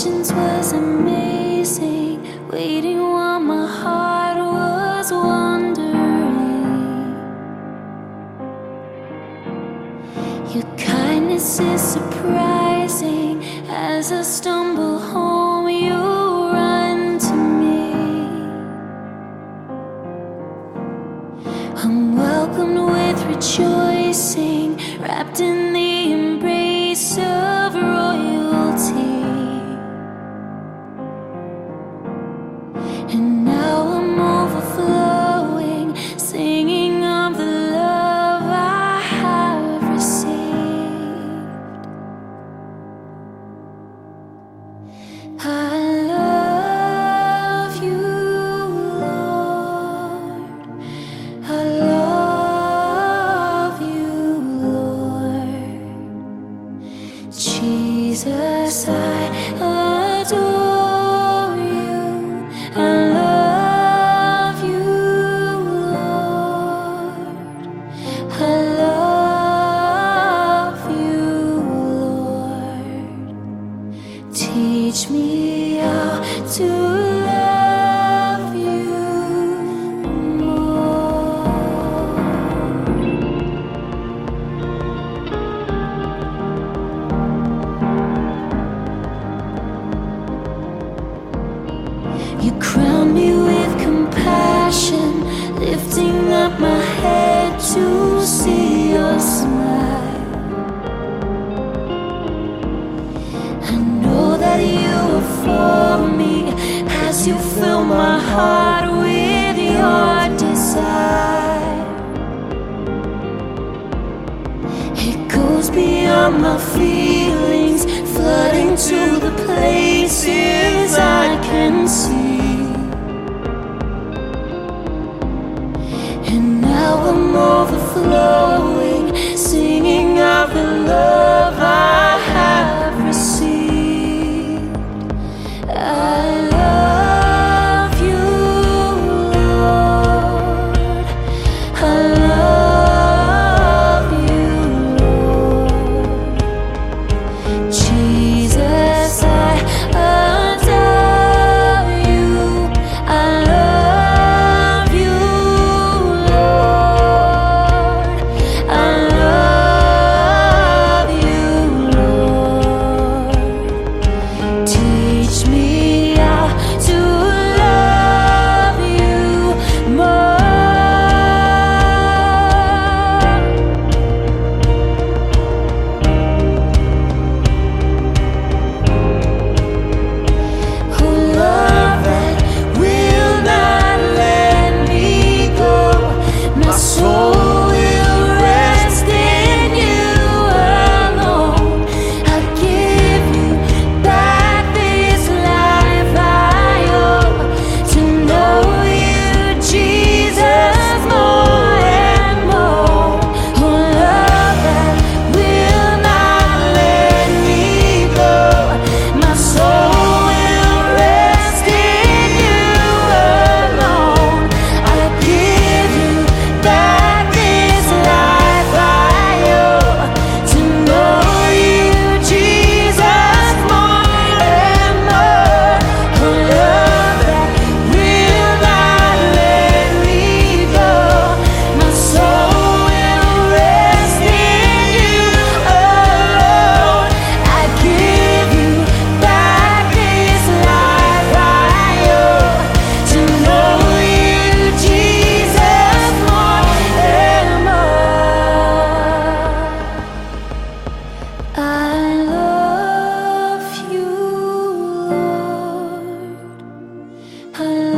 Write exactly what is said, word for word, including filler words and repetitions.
patience was amazing, waiting while my heart was wandering. Your kindness is surprising. As I stumble home, you run to me. I'm welcomed with rejoicing, wrapped in the embrace of royalty. And now I'm overflowing, singing of the love I have received. I love you, Lord. I love you, Lord. Jesus, I adore you. I love you, Lord. I love you, Lord. Teach me how to love you more. You crown me with compassion, lifting up my head to see your smile. I know that you are for me as you fill my heart with your desire. It goes beyond my feelings, flooding to the places I can see. And now I'm overflowing, singing of the love I have received. I love you, Lord. I love you, Lord. Jesus, I adore you. I love you, Lord. I love you, Lord. Teach me how to love you more. Oh, love that will not let me go. My soul will rest in you alone. I give you back this life I owe, to know you, Jesus, more and more. Oh, love that will not let me go. My soul will rest in you alone. I give you back this life I owe, to know you, Jesus, more and more. Oh, love that will not let me go. My soul will rest in you alone. I give you back this life I owe, to know you, Jesus, more and more. I love you, Lord. I